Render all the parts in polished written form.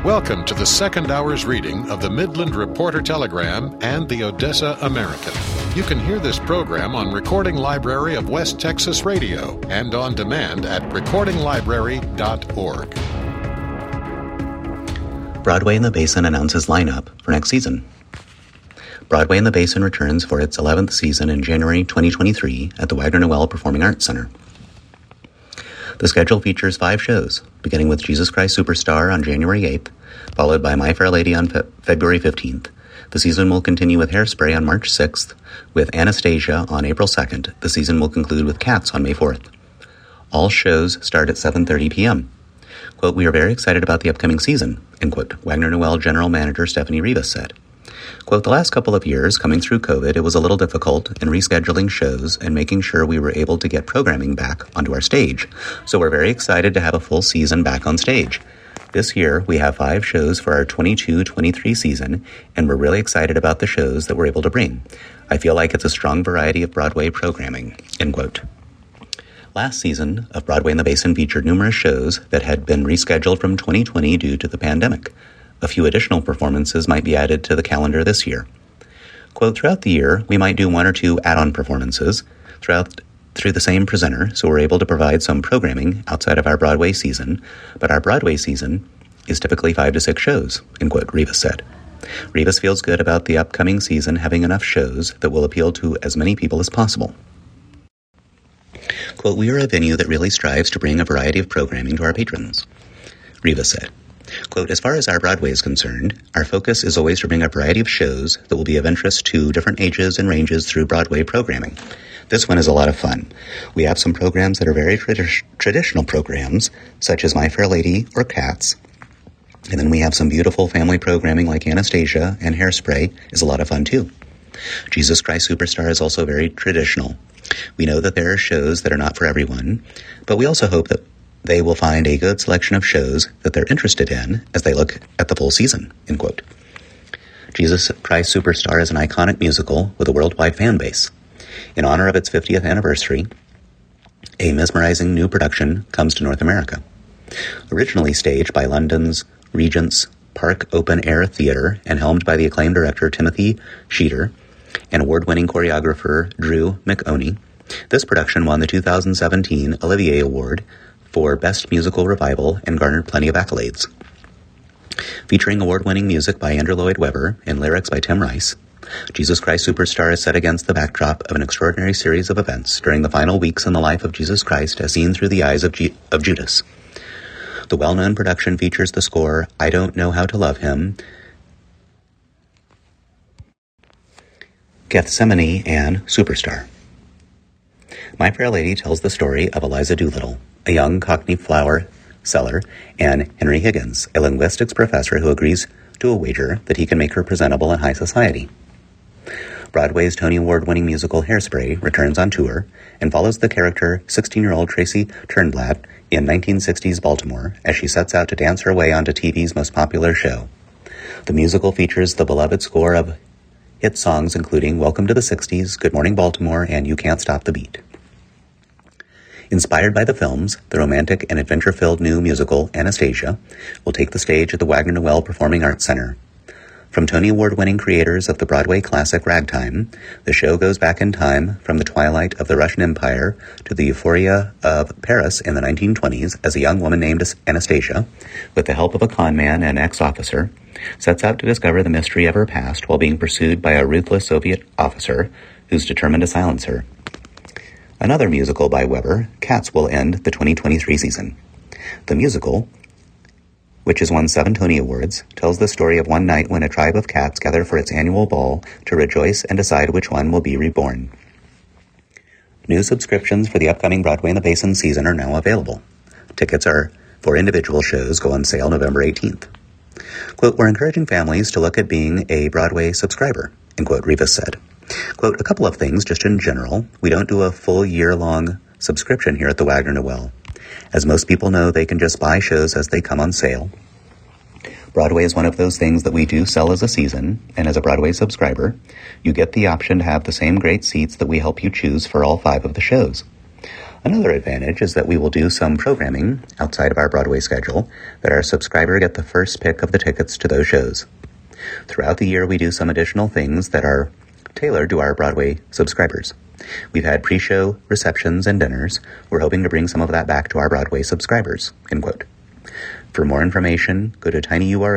Welcome to the second hour's reading of the Midland Reporter Telegram and the Odessa American. You can hear this program on Recording Library of West Texas Radio and on demand at recordinglibrary.org. Broadway in the Basin announces lineup for next season. Broadway in the Basin returns for its 11th season in January 2023 at the Wagner Noel Performing Arts Center. The schedule features 5 shows, beginning with Jesus Christ Superstar on January 8th, followed by My Fair Lady on February 15th. The season will continue with Hairspray on March 6th, with Anastasia on April 2nd. The season will conclude with Cats on May 4th. All shows start at 7:30 p.m. Quote, "We are very excited about the upcoming season," end quote, Wagner Noel General Manager Stephanie Rivas said. Quote, "The last couple of years, coming through COVID, it was a little difficult in rescheduling shows and making sure we were able to get programming back onto our stage. So we're very excited to have a full season back on stage. This year, we have 5 shows for our 22-23 season, and we're really excited about the shows that we're able to bring. I feel like it's a strong variety of Broadway programming," end quote. Last season of Broadway in the Basin featured numerous shows that had been rescheduled from 2020 due to the pandemic. A few additional performances might be added to the calendar this year. Quote, "Throughout the year, we might do 1 or 2 add-on performances through the same presenter, so we're able to provide some programming outside of our Broadway season, but our Broadway season is typically 5 to 6 shows," end quote, Rivas said. Rivas feels good about the upcoming season having enough shows that will appeal to as many people as possible. Quote, "We are a venue that really strives to bring a variety of programming to our patrons," Rivas said. Quote, "As far as our Broadway is concerned, our focus is always to bring a variety of shows that will be of interest to different ages and ranges through Broadway programming. This one is a lot of fun. We have some programs that are very traditional programs, such as My Fair Lady or Cats. And then we have some beautiful family programming like Anastasia, and Hairspray is a lot of fun too. Jesus Christ Superstar is also very traditional. We know that there are shows that are not for everyone, but we also hope that they will find a good selection of shows that they're interested in as they look at the full season," end quote. Jesus Christ Superstar is an iconic musical with a worldwide fan base. In honor of its 50th anniversary, a mesmerizing new production comes to North America. Originally staged by London's Regent's Park Open Air Theatre and helmed by the acclaimed director Timothy Sheeter and award-winning choreographer Drew McOnie, this production won the 2017 Olivier Award for Best Musical Revival and garnered plenty of accolades. Featuring award-winning music by Andrew Lloyd Webber and lyrics by Tim Rice, Jesus Christ Superstar is set against the backdrop of an extraordinary series of events during the final weeks in the life of Jesus Christ as seen through the eyes of Judas. The well-known production features the score I Don't Know How to Love Him, Gethsemane, and Superstar. My Fair Lady tells the story of Eliza Doolittle, a young Cockney flower seller, and Henry Higgins, a linguistics professor who agrees to a wager that he can make her presentable in high society. Broadway's Tony Award-winning musical Hairspray returns on tour and follows the character 16-year-old Tracy Turnblad in 1960s Baltimore as she sets out to dance her way onto TV's most popular show. The musical features the beloved score of hit songs including Welcome to the 60s, Good Morning Baltimore, and You Can't Stop the Beat. Inspired by the films, the romantic and adventure-filled new musical Anastasia will take the stage at the Wagner Noel Performing Arts Center. From Tony Award-winning creators of the Broadway classic Ragtime, the show goes back in time from the twilight of the Russian Empire to the euphoria of Paris in the 1920s as a young woman named Anastasia, with the help of a con man and ex-officer, sets out to discover the mystery of her past while being pursued by a ruthless Soviet officer who's determined to silence her. Another musical by Webber, Cats, will end the 2023 season. The musical, which has won 7 Tony Awards, tells the story of one night when a tribe of cats gather for its annual ball to rejoice and decide which one will be reborn. New subscriptions for the upcoming Broadway in the Basin season are now available. Tickets for individual shows go on sale November 18th. Quote, "We're encouraging families to look at being a Broadway subscriber," end quote, Rivas said. Quote, "A couple of things just in general. We don't do a full year-long subscription here at the Wagner Noel. As most people know, they can just buy shows as they come on sale. Broadway is one of those things that we do sell as a season, and as a Broadway subscriber, you get the option to have the same great seats that we help you choose for all 5 of the shows. Another advantage is that we will do some programming outside of our Broadway schedule that our subscriber get the first pick of the tickets to those shows. Throughout the year, we do some additional things that are tailored to our Broadway subscribers. We've had pre-show receptions and dinners. We're hoping to bring some of that back to our Broadway subscribers, end quote. For more information, go to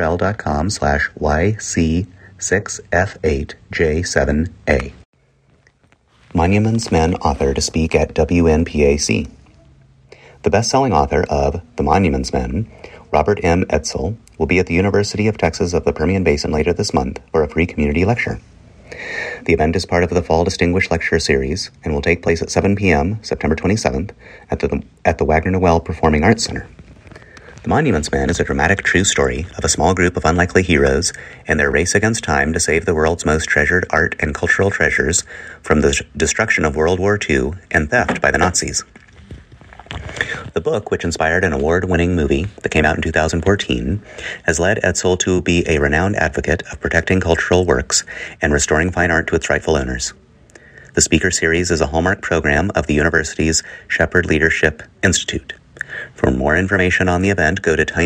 tinyurl.com/YC6F8J7A. Monuments Men author to speak at WNPAC. The best-selling author of The Monuments Men, Robert M. Edsel, will be at the University of Texas of the Permian Basin later this month for a free community lecture. The event is part of the Fall Distinguished Lecture Series and will take place at 7 p.m. September 27th at the Wagner Noel Performing Arts Center. The Monuments Men is a dramatic true story of a small group of unlikely heroes and their race against time to save the world's most treasured art and cultural treasures from the destruction of World War II and theft by the Nazis. The book, which inspired an award-winning movie that came out in 2014, has led Edsel to be a renowned advocate of protecting cultural works and restoring fine art to its rightful owners. The speaker series is a hallmark program of the university's Shepherd Leadership Institute. For more information on the event, go to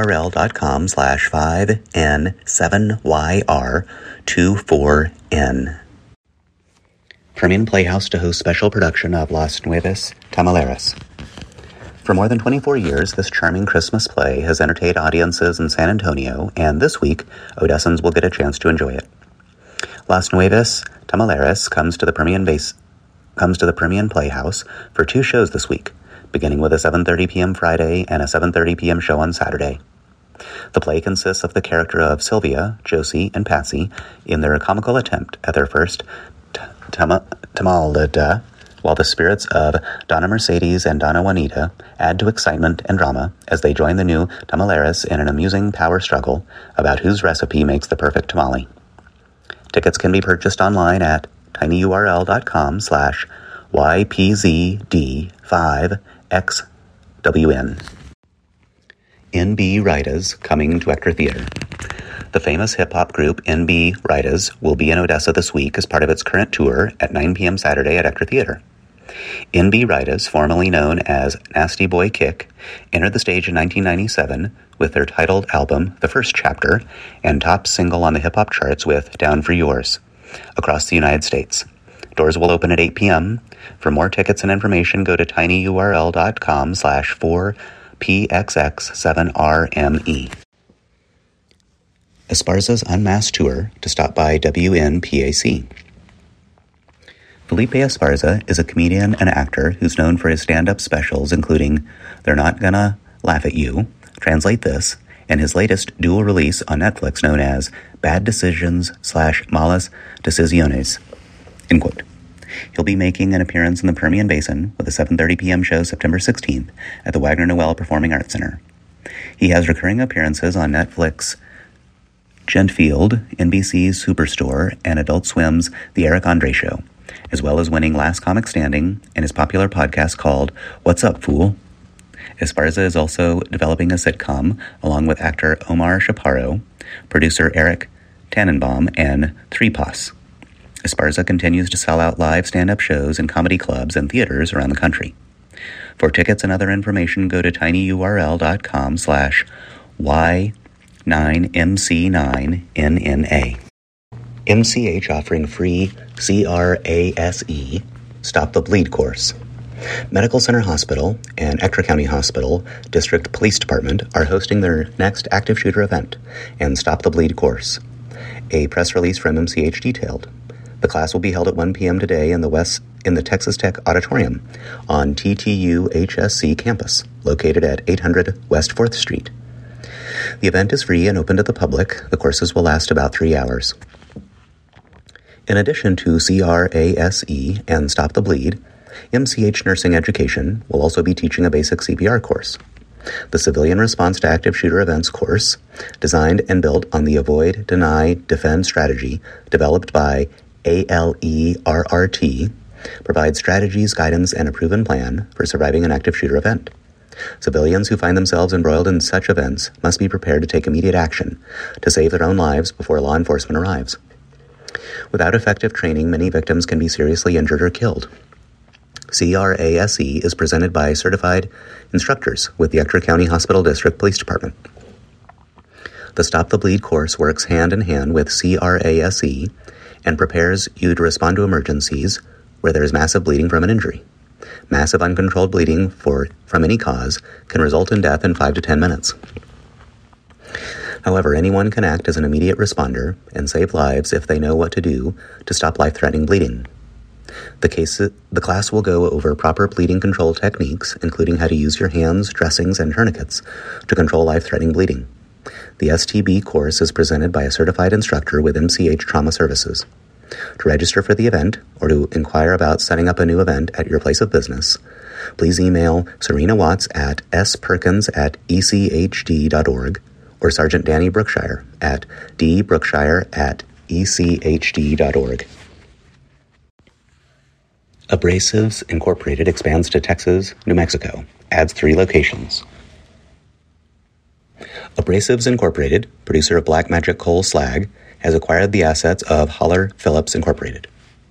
tinyurl.com/5N7YR24N. Permian Playhouse to host special production of Las Nuevas Tamaleras. For more than 24 years, this charming Christmas play has entertained audiences in San Antonio, and this week, Odessans will get a chance to enjoy it. Las Nuevas Tamaleras comes to the Permian Playhouse for 2 shows this week, beginning with a 7:30 p.m. Friday and a 7:30 p.m. show on Saturday. The play consists of the character of Sylvia, Josie, and Patsy in their comical attempt at their first Tamalada, while the spirits of Donna Mercedes and Donna Juanita add to excitement and drama as they join the new Tamaleras in an amusing power struggle about whose recipe makes the perfect tamale. Tickets can be purchased online at tinyurl.com/YPZD5XWN. NB Raidas coming to Ector Theater. The famous hip-hop group NB Raidas will be in Odessa this week as part of its current tour at 9 p.m. Saturday at Ector Theater. NB Raidas, formerly known as Nasty Boy Kick, entered the stage in 1997 with their titled album, The First Chapter, and top single on the hip-hop charts with Down for Yours, across the United States. Doors will open at 8 p.m. For more tickets and information, go to tinyurl.com/4PXX7RME. Esparza's Unmasked Tour to stop by WNPAC. Felipe Esparza is a comedian and actor who's known for his stand-up specials, including They're Not Gonna Laugh at You, Translate This, and his latest dual release on Netflix known as Bad Decisions/Malas Decisiones, end quote. He'll be making an appearance in the Permian Basin with a 7:30 p.m. show September 16th at the Wagner Noel Performing Arts Center. He has recurring appearances on Netflix, Gentfield, NBC's Superstore, and Adult Swim's The Eric Andre Show, as well as winning Last Comic Standing and his popular podcast called What's Up, Fool? Esparza is also developing a sitcom along with actor Omar Chaparro, producer Eric Tannenbaum, and Threepas. Esparza continues to sell out live stand-up shows in comedy clubs and theaters around the country. For tickets and other information, go to tinyurl.com/Y9MC9NNA. MCH offering free CRASE Stop the Bleed course. Medical Center Hospital and Ector County Hospital District Police Department are hosting their next active shooter event and Stop the Bleed course. A press release from MCH detailed. The class will be held at 1 p.m. today in the Texas Tech Auditorium on TTU HSC campus, located at 800 West 4th Street. The event is free and open to the public. The courses will last about 3 hours. In addition to CRASE and Stop the Bleed, MCH Nursing Education will also be teaching a basic CPR course. The Civilian Response to Active Shooter Events course, designed and built on the Avoid, Deny, Defend strategy developed by ALERRT, provides strategies, guidance, and a proven plan for surviving an active shooter event. Civilians who find themselves embroiled in such events must be prepared to take immediate action to save their own lives before law enforcement arrives. Without effective training, many victims can be seriously injured or killed. CRASE is presented by certified instructors with the Ector County Hospital District Police Department. The Stop the Bleed course works hand in hand with CRASE and prepares you to respond to emergencies where there is massive bleeding from an injury. Massive uncontrolled bleeding from any cause can result in death in 5 to 10 minutes. However, anyone can act as an immediate responder and save lives if they know what to do to stop life-threatening bleeding. The class will go over proper bleeding control techniques, including how to use your hands, dressings, and tourniquets to control life-threatening bleeding. The STB course is presented by a certified instructor with MCH Trauma Services. To register for the event or to inquire about setting up a new event at your place of business, please email Serena Watts at sperkins@echd.org or Sergeant Danny Brookshire at dbrookshire@echd.org. Abrasives Incorporated expands to Texas, New Mexico, adds 3 locations. Abrasives Incorporated, producer of Black Magic Coal Slag, has acquired the assets of Holler Phillips Incorporated.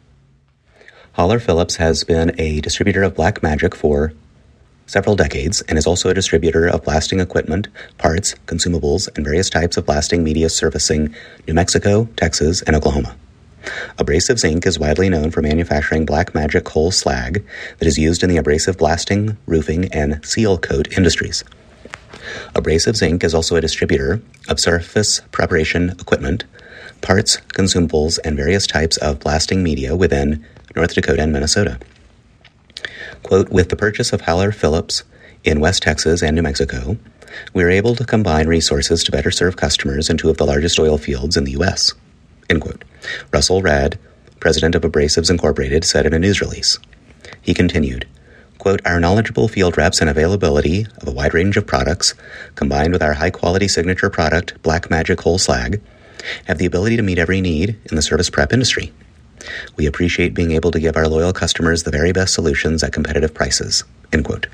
Holler Phillips has been a distributor of Black Magic for several decades and is also a distributor of blasting equipment, parts, consumables, and various types of blasting media servicing New Mexico, Texas, and Oklahoma. Abrasives Inc. is widely known for manufacturing Black Magic Coal Slag that is used in the abrasive blasting, roofing, and seal coat industries. Abrasives Inc. is also a distributor of surface preparation equipment, parts, consumables, and various types of blasting media within North Dakota and Minnesota. Quote, with the purchase of Holler Phillips in West Texas and New Mexico, we are able to combine resources to better serve customers in 2 of the largest oil fields in the U.S. End quote. Russell Rad, president of Abrasives Incorporated, said in a news release. He continued, quote, our knowledgeable field reps and availability of a wide range of products, combined with our high-quality signature product, Black Magic Coal Slag, have the ability to meet every need in the service prep industry. We appreciate being able to give our loyal customers the very best solutions at competitive prices, end quote.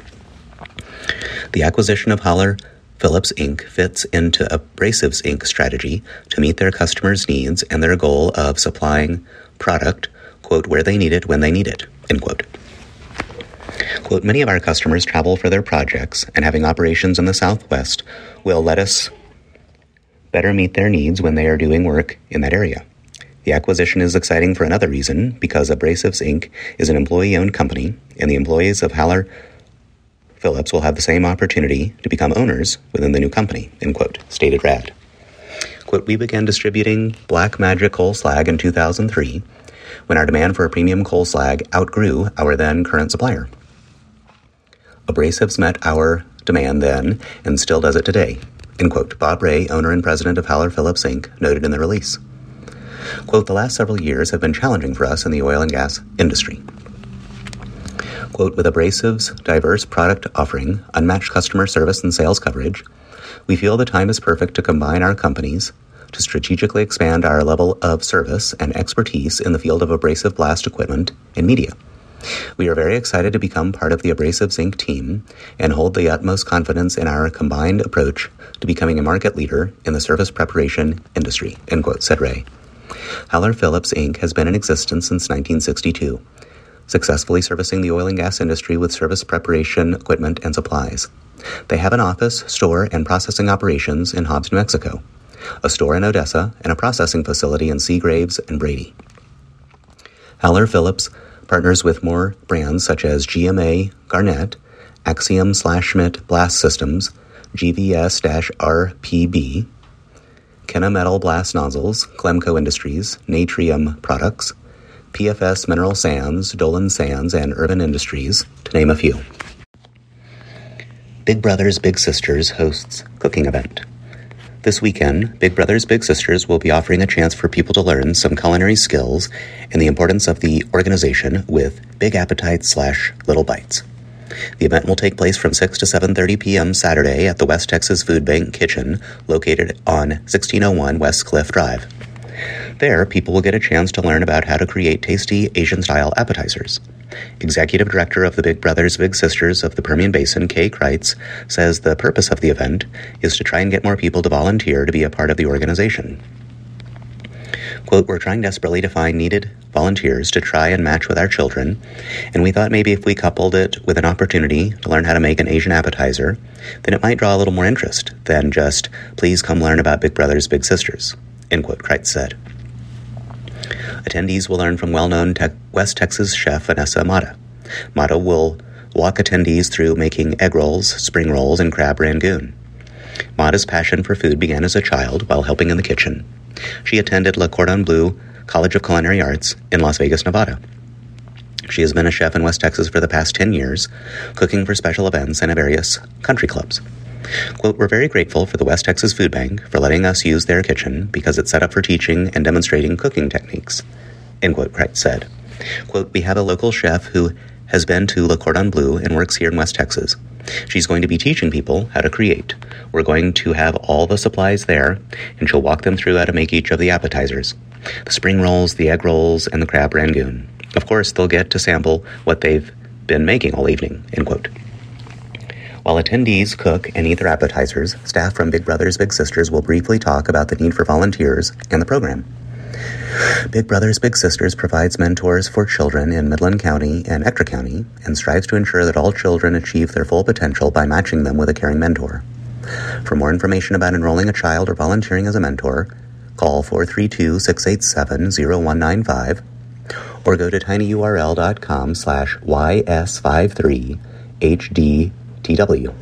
The acquisition of Holler Phillips Inc. fits into Abrasives Inc.'s strategy to meet their customers' needs and their goal of supplying product, quote, where they need it when they need it, end quote. Quote, many of our customers travel for their projects, and having operations in the Southwest will let us better meet their needs when they are doing work in that area. The acquisition is exciting for another reason, because Abrasives Inc. is an employee-owned company, and the employees of Holler Phillips will have the same opportunity to become owners within the new company, end quote, stated Rad. Quote, we began distributing Black Magic Coal Slag in 2003, when our demand for a premium coal slag outgrew our then current supplier. Abrasives met our demand then and still does it today, end quote. Bob Ray, owner and president of Holler Phillips Inc., noted in the release. Quote, the last several years have been challenging for us in the oil and gas industry. Quote, with Abrasives' diverse product offering, unmatched customer service and sales coverage, we feel the time is perfect to combine our companies to strategically expand our level of service and expertise in the field of abrasive blast equipment and media. We are very excited to become part of the Abrasives Inc. team and hold the utmost confidence in our combined approach to becoming a market leader in the service preparation industry, end quote, said Ray. Holler Phillips Inc. has been in existence since 1962, successfully servicing the oil and gas industry with service preparation equipment and supplies. They have an office, store, and processing operations in Hobbs, New Mexico, a store in Odessa, and a processing facility in Seagraves and Brady. Holler Phillips partners with more brands such as GMA Garnett, Axiom/Schmidt Blast Systems, GVS-RPB, Kennametal Blast Nozzles, Clemco Industries, Natrium Products, PFS Mineral Sands, Dolan Sands, and Urban Industries, to name a few. Big Brothers Big Sisters hosts cooking event. This weekend, Big Brothers Big Sisters will be offering a chance for people to learn some culinary skills and the importance of the organization with Big Appetites/Little Bites. The event will take place from 6 to 7:30 p.m. Saturday at the West Texas Food Bank Kitchen, located on 1601 West Cliff Drive. There, people will get a chance to learn about how to create tasty Asian-style appetizers. Executive Director of the Big Brothers Big Sisters of the Permian Basin, Kay Kreitz, says the purpose of the event is to try and get more people to volunteer to be a part of the organization. Quote, we're trying desperately to find needed volunteers to try and match with our children, and we thought maybe if we coupled it with an opportunity to learn how to make an Asian appetizer, then it might draw a little more interest than just, please come learn about Big Brothers Big Sisters, end quote, Kreitz said. Attendees will learn from well-known West Texas chef Vanessa Mata. Mata will walk attendees through making egg rolls, spring rolls, and crab rangoon. Mata's passion for food began as a child while helping in the kitchen. She attended Le Cordon Bleu College of Culinary Arts in Las Vegas, Nevada. She has been a chef in West Texas for the past 10 years, cooking for special events and at various country clubs. Quote, we're very grateful for the West Texas Food Bank for letting us use their kitchen because it's set up for teaching and demonstrating cooking techniques, end quote, Kreitz said. Quote, we have a local chef who has been to Le Cordon Bleu and works here in West Texas. She's going to be teaching people how to create. We're going to have all the supplies there, and she'll walk them through how to make each of the appetizers. The spring rolls, the egg rolls, and the crab rangoon. Of course, they'll get to sample what they've been making all evening, end quote. While attendees cook and eat their appetizers, staff from Big Brothers Big Sisters will briefly talk about the need for volunteers and the program. Big Brothers Big Sisters provides mentors for children in Midland County and Ector County and strives to ensure that all children achieve their full potential by matching them with a caring mentor. For more information about enrolling a child or volunteering as a mentor, call 432-687-0195 or go to tinyurl.com/ys53hdtw.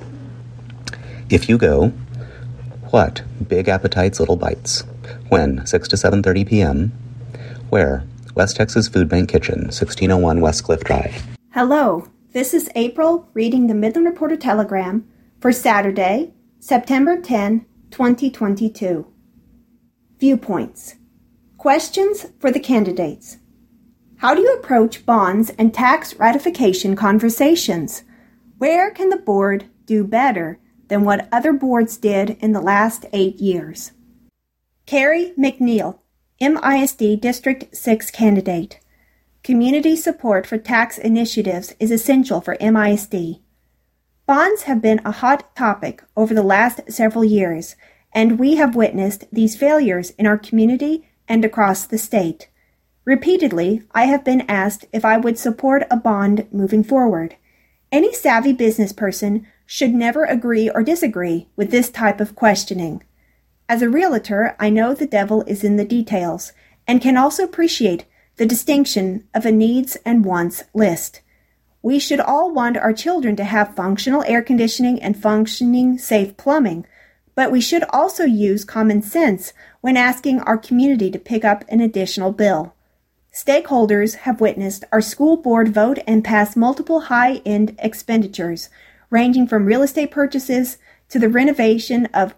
If you go, what? Big Appetites, Little Bites. When? 6 to 7:30 p.m. Where? West Texas Food Bank Kitchen, 1601 West Cliff Drive. Hello, this is April reading the Midland Reporter Telegram for Saturday, September 10, 2022. Viewpoints. Questions for the candidates. How do you approach bonds and tax ratification conversations? Where can the board do better than what other boards did in the last 8 years? Carrie McNeil, MISD District 6 candidate. Community support for tax initiatives is essential for MISD. Bonds have been a hot topic over the last several years, and we have witnessed these failures in our community and across the state. Repeatedly, I have been asked if I would support a bond moving forward. Any savvy business person should never agree or disagree with this type of questioning. As a realtor, I know the devil is in the details and can also appreciate the distinction of a needs and wants list. We should all want our children to have functional air conditioning and functioning safe plumbing, but we should also use common sense when asking our community to pick up an additional bill. Stakeholders have witnessed our school board vote and pass multiple high-end expenditures, ranging from real estate purchases to the renovation of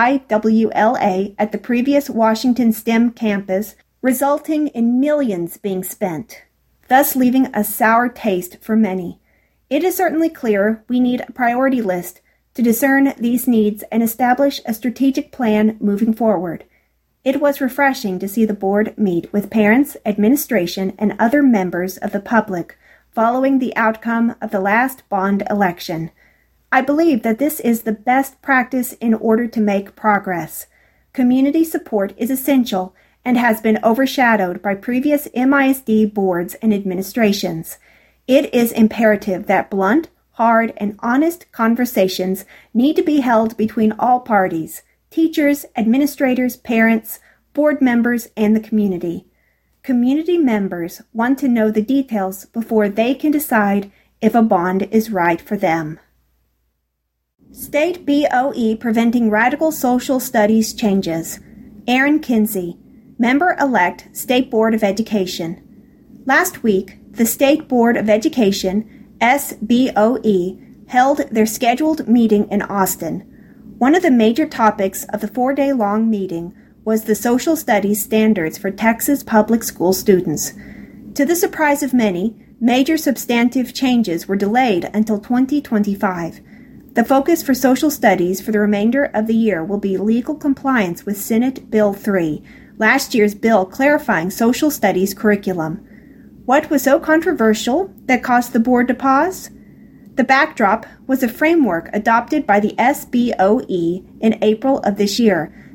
YWLA at the previous Washington STEM campus, resulting in millions being spent, thus leaving a sour taste for many. It is certainly clear we need a priority list to discern these needs and establish a strategic plan moving forward. It was refreshing to see the board meet with parents, administration, and other members of the public following the outcome of the last bond election. I believe that this is the best practice in order to make progress. Community support is essential and has been overshadowed by previous MISD boards and administrations. It is imperative that blunt, hard, and honest conversations need to be held between all parties, teachers, administrators, parents, board members, and the community. Community members want to know the details before they can decide if a bond is right for them. State BOE preventing radical social studies changes. Aaron Kinsey, Member-elect State Board of Education. Last week, the State Board of Education, SBOE, held their scheduled meeting in Austin. One of the major topics of the 4-day-long meeting was the social studies standards for Texas public school students. To the surprise of many, major substantive changes were delayed until 2025. The focus for social studies for the remainder of the year will be legal compliance with Senate Bill 3, last year's bill clarifying social studies curriculum. What was so controversial that caused the board to pause? The backdrop was a framework adopted by the SBOE in April of this year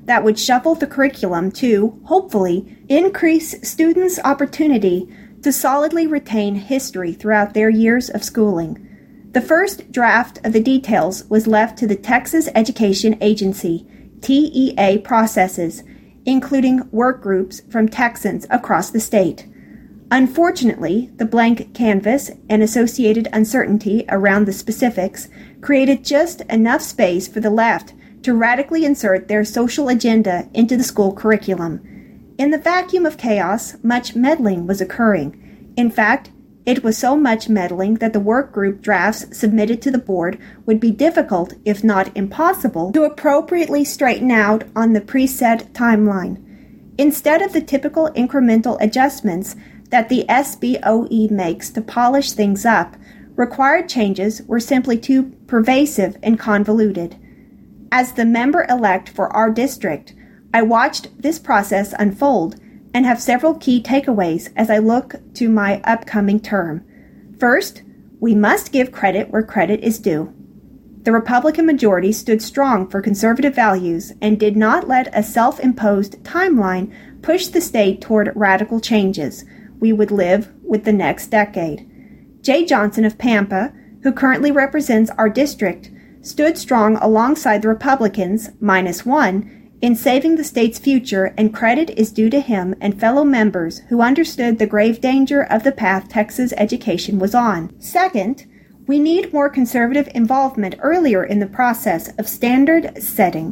that would shuffle the curriculum to, hopefully, increase students' opportunity to solidly retain history throughout their years of schooling. The first draft of the details was left to the Texas Education Agency, TEA processes, including work groups from Texans across the state. Unfortunately, the blank canvas and associated uncertainty around the specifics created just enough space for the left to radically insert their social agenda into the school curriculum. In the vacuum of chaos, much meddling was occurring. In fact, it was so much meddling that the work group drafts submitted to the board would be difficult, if not impossible, to appropriately straighten out on the preset timeline. Instead of the typical incremental adjustments that the SBOE makes to polish things up, required changes were simply too pervasive and convoluted. As the member-elect for our district, I watched this process unfold and have several key takeaways as I look to my upcoming term. First, we must give credit where credit is due. The Republican majority stood strong for conservative values and did not let a self-imposed timeline push the state toward radical changes we would live with the next decade. Jay Johnson of Pampa, who currently represents our district, stood strong alongside the Republicans, -1, in saving the state's future, and credit is due to him and fellow members who understood the grave danger of the path Texas education was on. Second, we need more conservative involvement earlier in the process of standard setting.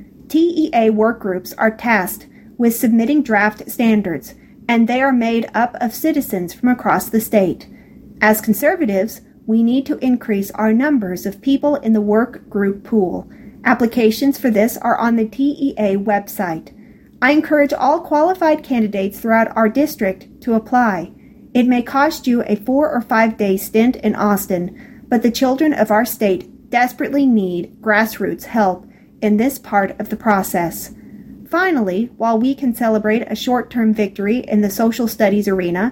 TEA work groups are tasked with submitting draft standards, and they are made up of citizens from across the state. As conservatives, we need to increase our numbers of people in the work group pool. Applications for this are on the TEA website. I encourage all qualified candidates throughout our district to apply. It may cost you a 4 or 5 day stint in Austin, but the children of our state desperately need grassroots help in this part of the process. Finally, while we can celebrate a short-term victory in the social studies arena,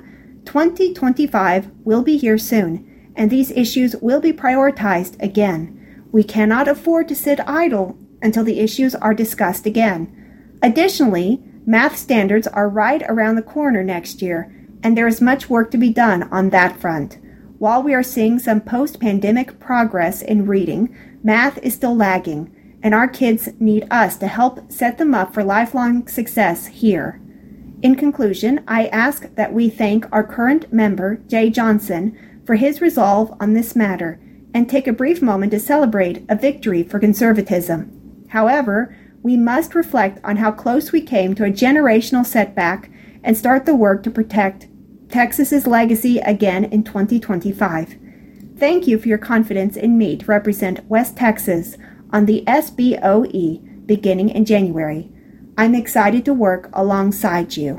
2025 will be here soon, and these issues will be prioritized again. We cannot afford to sit idle until the issues are discussed again. Additionally, math standards are right around the corner next year, and there is much work to be done on that front. While we are seeing some post-pandemic progress in reading, math is still lagging, and our kids need us to help set them up for lifelong success here. In conclusion, I ask that we thank our current member, Jay Johnson, for his resolve on this matter, and take a brief moment to celebrate a victory for conservatism. However, we must reflect on how close we came to a generational setback and start the work to protect Texas's legacy again in 2025. Thank you for your confidence in me to represent West Texas on the SBOE beginning in January. I'm excited to work alongside you.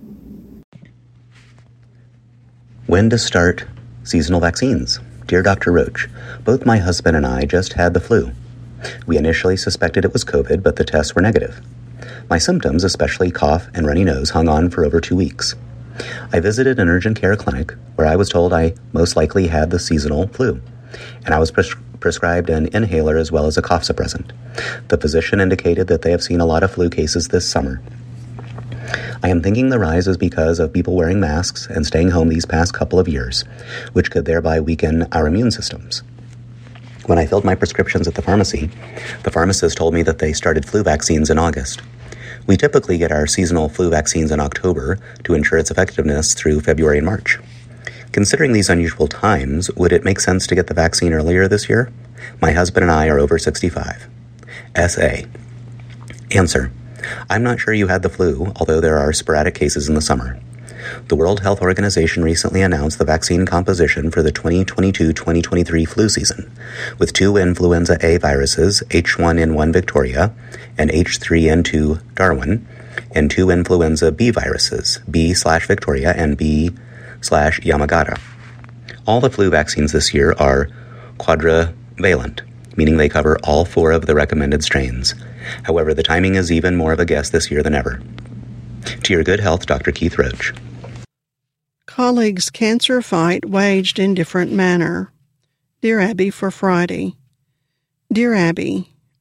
When to start seasonal vaccines? Dear Dr. Roach, both my husband and I just had the flu. We initially suspected it was COVID, but the tests were negative. My symptoms, especially cough and runny nose, hung on for over 2 weeks. I visited an urgent care clinic where I was told I most likely had the seasonal flu, and I was prescribed an inhaler as well as a cough suppressant. The physician indicated that they have seen a lot of flu cases this summer. I am thinking the rise is because of people wearing masks and staying home these past couple of years, which could thereby weaken our immune systems. When I filled my prescriptions at the pharmacy, the pharmacist told me that they started flu vaccines in August. We typically get our seasonal flu vaccines in October to ensure its effectiveness through February and March. Considering these unusual times, would it make sense to get the vaccine earlier this year? My husband and I are over 65. S.A. Answer. I'm not sure you had the flu, although there are sporadic cases in the summer. The World Health Organization recently announced the vaccine composition for the 2022-2023 flu season, with 2 influenza A viruses, H1N1 Victoria and H3N2 Darwin, and 2 influenza B viruses, B/Victoria and B/Yamagata. All the flu vaccines this year are quadrivalent, meaning they cover all 4 of the recommended strains. However, the timing is even more of a guess this year than ever. To your good health, Dr. Keith Roach. Colleagues' cancer fight waged in different manner. Dear Abby for Friday. Dear Abby,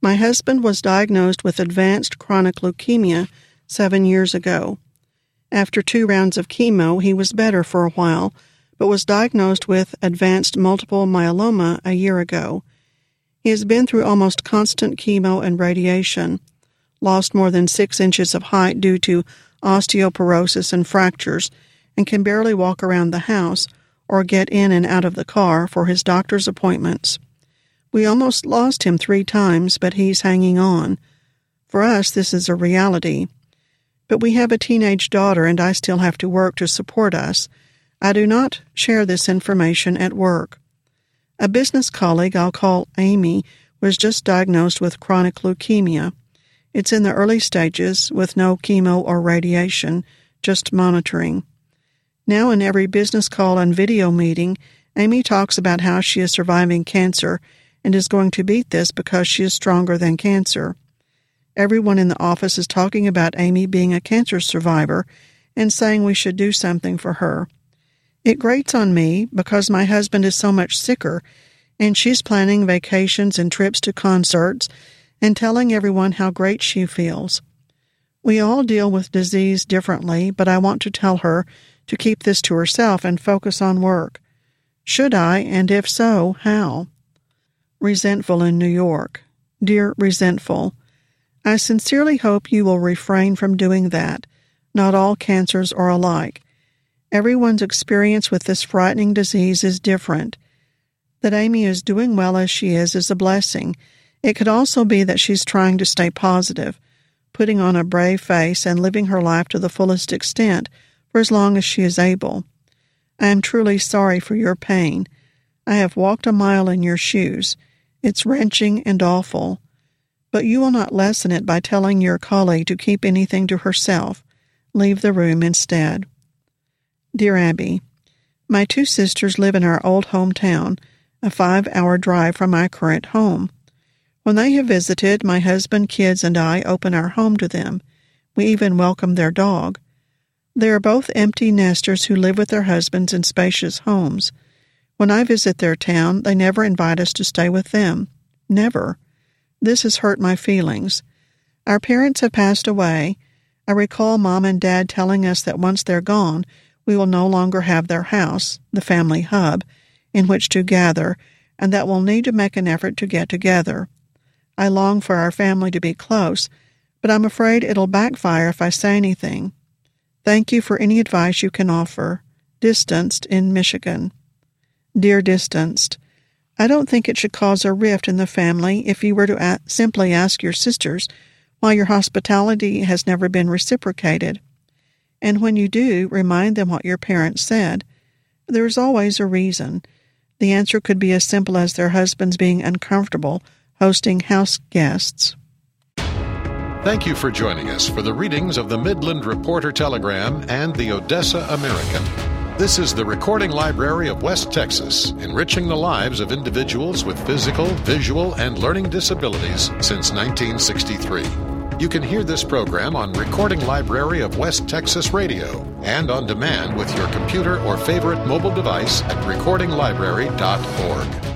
My husband was diagnosed with advanced chronic leukemia 7 years ago. After 2 rounds of chemo, he was better for a while, but was diagnosed with advanced multiple myeloma a year ago. He has been through almost constant chemo and radiation, lost more than 6 inches of height due to osteoporosis and fractures, and can barely walk around the house or get in and out of the car for his doctor's appointments. We almost lost him 3 times, but he's hanging on. For us, this is a reality. But we have a teenage daughter, and I still have to work to support us. I do not share this information at work. A business colleague I'll call Amy was just diagnosed with chronic leukemia. It's in the early stages with no chemo or radiation, just monitoring. Now in every business call and video meeting, Amy talks about how she is surviving cancer and is going to beat this because she is stronger than cancer. Everyone in the office is talking about Amy being a cancer survivor and saying we should do something for her. It grates on me because my husband is so much sicker, and she's planning vacations and trips to concerts and telling everyone how great she feels. We all deal with disease differently, but I want to tell her to keep this to herself and focus on work. Should I, and if so, how? Resentful in New York. Dear Resentful, I sincerely hope you will refrain from doing that. Not all cancers are alike. Everyone's experience with this frightening disease is different. That Amy is doing well as she is a blessing. It could also be that she's trying to stay positive, putting on a brave face and living her life to the fullest extent for as long as she is able. I am truly sorry for your pain. I have walked a mile in your shoes. It's wrenching and awful. But you will not lessen it by telling your colleague to keep anything to herself. Leave the room instead. Dear Abby, my 2 sisters live in our old hometown, a 5-hour drive from my current home. When they have visited, my husband, kids, and I open our home to them. We even welcome their dog. They are both empty nesters who live with their husbands in spacious homes. When I visit their town, they never invite us to stay with them. Never. This has hurt my feelings. Our parents have passed away. I recall Mom and Dad telling us that once they're gone, we will no longer have their house, the family hub, in which to gather, and that we'll need to make an effort to get together. I long for our family to be close, but I'm afraid it'll backfire if I say anything. Thank you for any advice you can offer. Distanced in Michigan. Dear Distanced, I don't think it should cause a rift in the family if you were to simply ask your sisters why your hospitality has never been reciprocated. And when you do, remind them what your parents said. There is always a reason. The answer could be as simple as their husbands being uncomfortable hosting house guests. Thank you for joining us for the readings of the Midland Reporter Telegram and the Odessa American. This is the Recording Library of West Texas, enriching the lives of individuals with physical, visual, and learning disabilities since 1963. You can hear this program on Recording Library of West Texas Radio and on demand with your computer or favorite mobile device at recordinglibrary.org.